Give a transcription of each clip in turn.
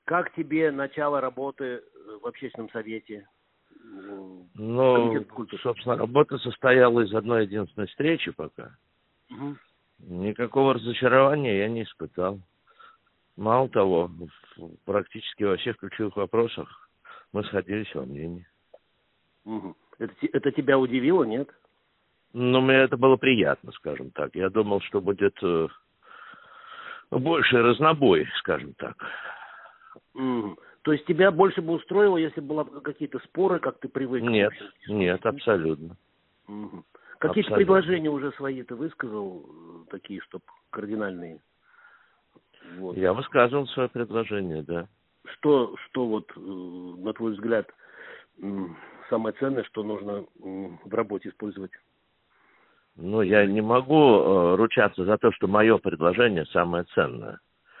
Как тебе начало работы в общественном совете? Ну, собственно, работа состояла из одной единственной встречи пока. Угу. Никакого разочарования я не испытал. Мало того, практически во всех ключевых вопросах мы сходились во мнении. Угу. Это тебя удивило, нет? Ну, мне это было приятно, скажем так. Я думал, что будет больше разнобой, скажем так. Угу. То есть тебя больше бы устроило, если бы были какие-то споры, как ты привык? Нет, абсолютно. Угу. Какие-то предложения уже свои ты высказал, такие, чтобы кардинальные? Вот. Я высказывал свое предложение, да. Что вот, на твой взгляд, самое ценное, что нужно в работе использовать? Ну, я не могу ручаться за то, что мое предложение самое ценное.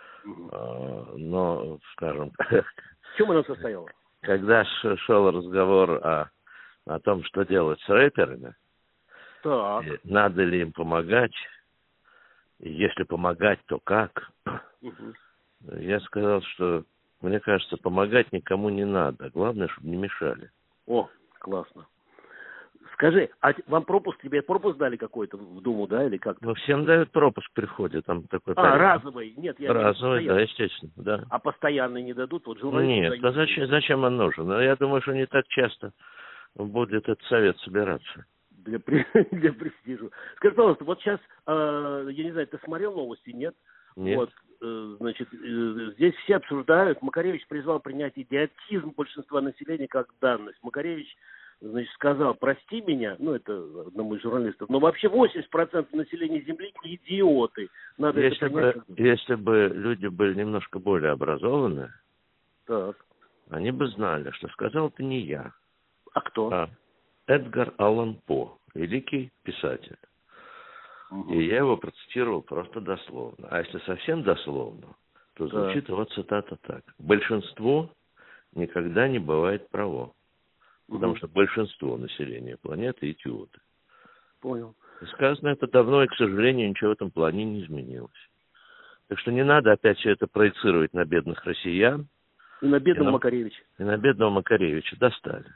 Но, скажем... В чем оно состояло? Когда шел разговор о том, что делать с рэперами, так. Надо ли им помогать, и если помогать, то как, я сказал, что, мне кажется, помогать никому не надо. Главное, чтобы не мешали. О, классно. Скажи, а тебе пропуск дали какой-то в Думу, да, или как? Ну, всем дают пропуск при входе, там такой порядок. Разовый? Нет, я разовый, да, естественно, да. А постоянный не дадут? Вот нет, а зачем он нужен? Я думаю, что не так часто будет этот совет собираться. Для престижа. Скажи, пожалуйста, вот сейчас, я не знаю, ты смотрел новости, нет? Нет. Вот, значит, здесь все обсуждают, Макаревич призвал принять идиотизм большинства населения как данность. Макаревич, значит, сказал, прости меня, ну, это одному из журналистов, но вообще 80% населения Земли идиоты. Надо если это принять. Если бы люди были немножко более образованы, так. Они бы знали, что сказал это не я. А кто? А Эдгар Аллан По, великий писатель. И я его процитировал просто дословно. А если совсем дословно, то звучит вот цитата так. Большинство никогда не бывает право. Потому что большинство населения планеты идиоты. Понял. И сказано это давно, и, к сожалению, ничего в этом плане не изменилось. Так что не надо опять все это проецировать на бедных россиян. И на бедного Макаревича. И на бедного Макаревича. Достали.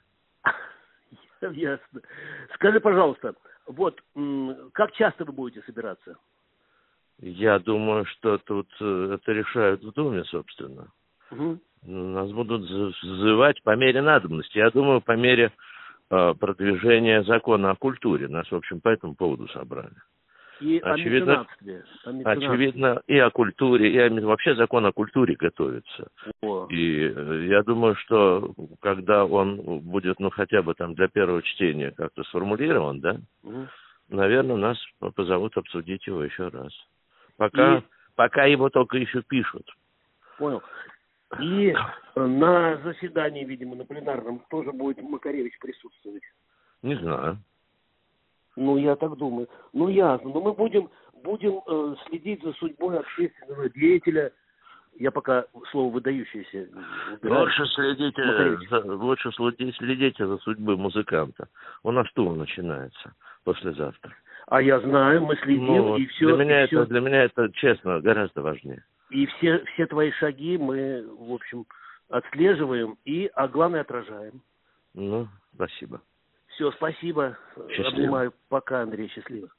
Ясно. Скажи, пожалуйста, вот как часто вы будете собираться? Я думаю, что тут это решают в Думе, собственно. Нас будут зазывать по мере надобности. Я думаю, по мере продвижения закона о культуре. Нас, в общем, по этому поводу собрали. И очевидно, очевидно, и о культуре, и вообще закон о культуре готовится. И я думаю, что когда он будет, хотя бы там для первого чтения как-то сформулирован, да, наверное, нас позовут обсудить его еще раз. Пока его только еще пишут. Понял. И на заседании, видимо, на пленарном тоже будет Макаревич присутствовать? Не знаю. Ну, я так думаю. Ну, ясно. Но мы будем следить за судьбой общественного деятеля. Я пока слово выдающееся убираю. Лучше следите за судьбой музыканта. У нас тур начинается послезавтра. А я знаю, мы следим, и все. Для меня это, честно, гораздо важнее. И все твои шаги мы, в общем, отслеживаем а главное, отражаем. Спасибо. Все, спасибо. Счастливо. Обнимаю. Пока, Андрей, счастливо.